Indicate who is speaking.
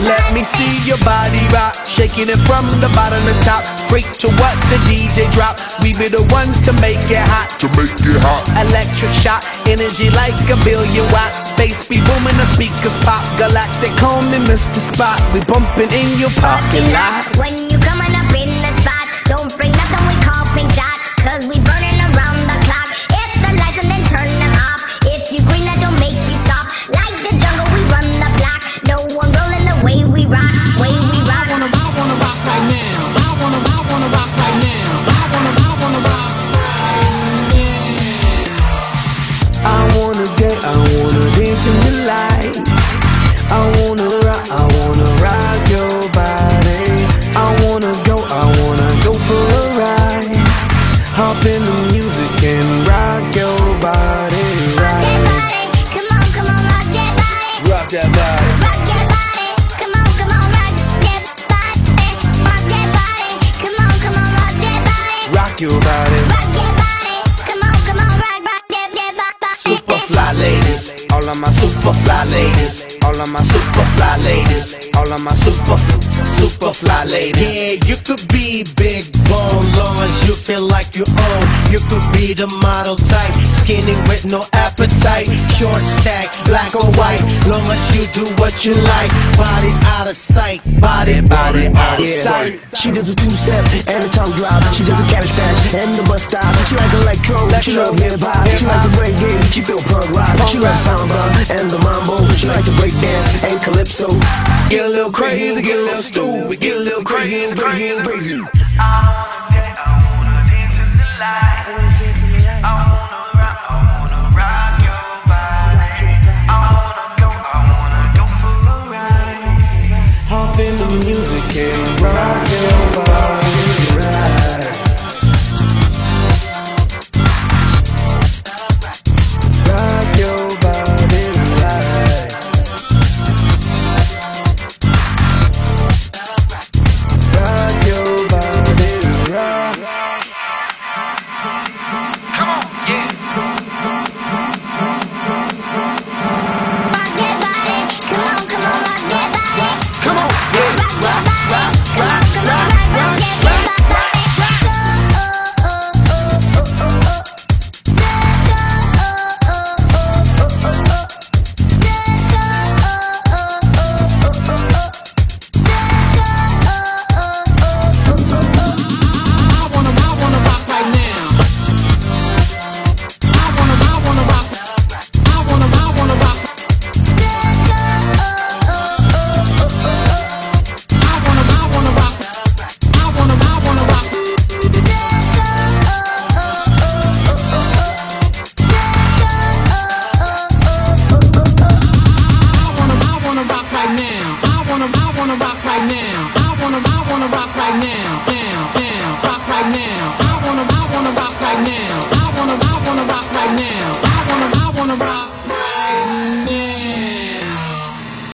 Speaker 1: Let me see your body rock, shaking it from the bottom to top. Freak to what the DJ drop. We be the ones to make it hot. Electric shock, energy like a billion watts. Space be booming, the speakers pop. Galactic, call me Mr. Spot. We bumping in your parking lot.
Speaker 2: When you coming up in the spot, don't bring nothing we call pink dot, cause we burning around the clock. Hit the lights and then turn them off. If you green, that don't make you stop. Like the jungle, we run the block. No one rolling the way we rock, way we rock.
Speaker 3: I wanna rock right now. I wanna rock right now. I wanna rock right now.
Speaker 1: I wanna dance in the lights. I wanna rock your body. I wanna go for a ride. Hop in the music and rock your body right.
Speaker 2: Come on, rock that body.
Speaker 1: Rock that body.
Speaker 2: Rock that body. Come on, rock that body. Rock that body. Come on, rock that body.
Speaker 1: Rock your body.
Speaker 2: Rock that body. Come on, rock that body.
Speaker 1: Super fly ladies, all of my super fly ladies, all of my super fly ladies, all of my super fly ladies.
Speaker 4: Yeah, you could be big bone, long as you feel like you own. You could be the model type, skinny with no appetite, short stack, black or white, long as you do what you like. Body out of sight, body out of sight.
Speaker 1: She does a two-step and a tongue drop. She does a cabbage patch and the bus stop. She like electro, she love hip-hop. She like to break game, she feel punk rock. She like samba and the mambo. She like to break dance and calypso. Get a little crazy, get a little stupid, get a little crazy.
Speaker 5: I wanna dance in the lights. I wanna rock your body. I wanna go for a ride.
Speaker 1: Hop in the music and rock your body right. Rock your body right. Rock your body right.
Speaker 5: Come on, yeah.
Speaker 2: Rock that body. Come on, rock that body.
Speaker 1: Come on, yeah.
Speaker 2: Rock that
Speaker 3: I wanna rock right now.